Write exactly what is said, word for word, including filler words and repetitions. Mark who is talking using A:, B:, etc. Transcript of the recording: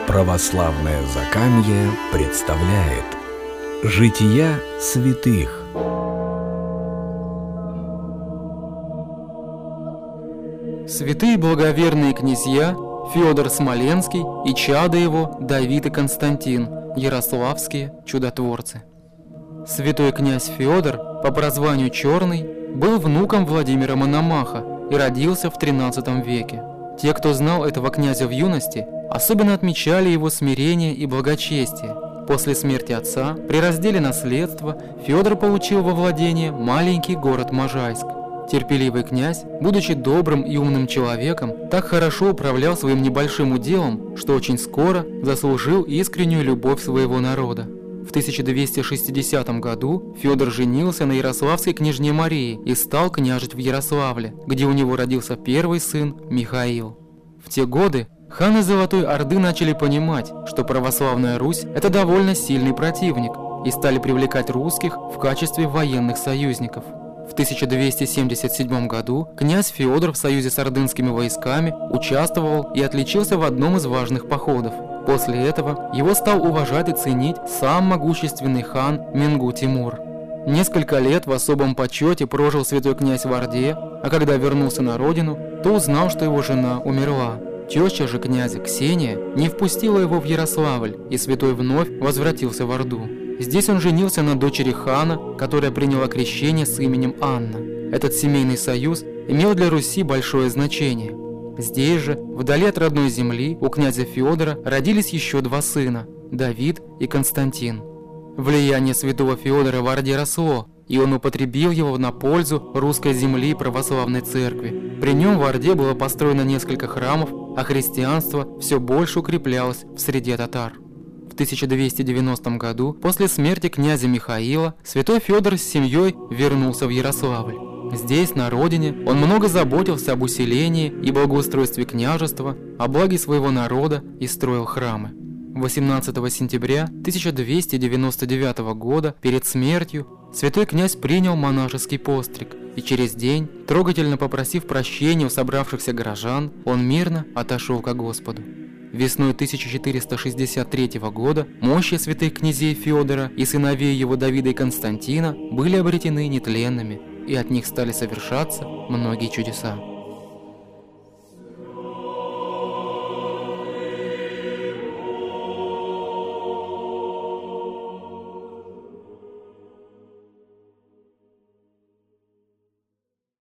A: Православное Закамье представляет Жития святых.
B: Святые благоверные князья Федор Смоленский и чада его Давид и Константин, ярославские чудотворцы. Святой князь Федор, по прозванию Черный, был внуком Владимира Мономаха и родился в тринадцатом веке. Те, кто знал этого князя в юности, особенно отмечали его смирение и благочестие. После смерти отца, при разделе наследства, Федор получил во владение маленький город Можайск. Терпеливый князь, будучи добрым и умным человеком, так хорошо управлял своим небольшим уделом, что очень скоро заслужил искреннюю любовь своего народа. В тысяча двести шестидесятом году Федор женился на ярославской княжне Марии и стал княжить в Ярославле, где у него родился первый сын Михаил. В те годы ханы Золотой Орды начали понимать, что православная Русь – это довольно сильный противник, и стали привлекать русских в качестве военных союзников. В тысяча двести семьдесят седьмом году князь Федор в союзе с ордынскими войсками участвовал и отличился в одном из важных походов. После этого его стал уважать и ценить сам могущественный хан Менгу-Тимур. Несколько лет в особом почете прожил святой князь в Орде, а когда вернулся на родину, то узнал, что его жена умерла. Теща же князя Ксения не впустила его в Ярославль, и святой вновь возвратился в Орду. Здесь он женился на дочери хана, которая приняла крещение с именем Анна. Этот семейный союз имел для Руси большое значение. Здесь же, вдали от родной земли, у князя Федора родились еще два сына – Давид и Константин. Влияние святого Федора в Орде росло, и он употребил его на пользу русской земли и православной церкви. При нем в Орде было построено несколько храмов, а христианство все больше укреплялось в среде татар. В тысяча двести девяностом году, после смерти князя Михаила, святой Федор с семьей вернулся в Ярославль. Здесь, на родине, он много заботился об усилении и благоустройстве княжества, о благе своего народа и строил храмы. восемнадцатого сентября тысяча двести девяносто девятого года, перед смертью, святой князь принял монашеский постриг, и через день, трогательно попросив прощения у собравшихся горожан, он мирно отошел ко Господу. Весной тысяча четыреста шестьдесят третьего года мощи святых князей Федора и сыновей его Давида и Константина были обретены нетленными, и от них стали совершаться многие чудеса.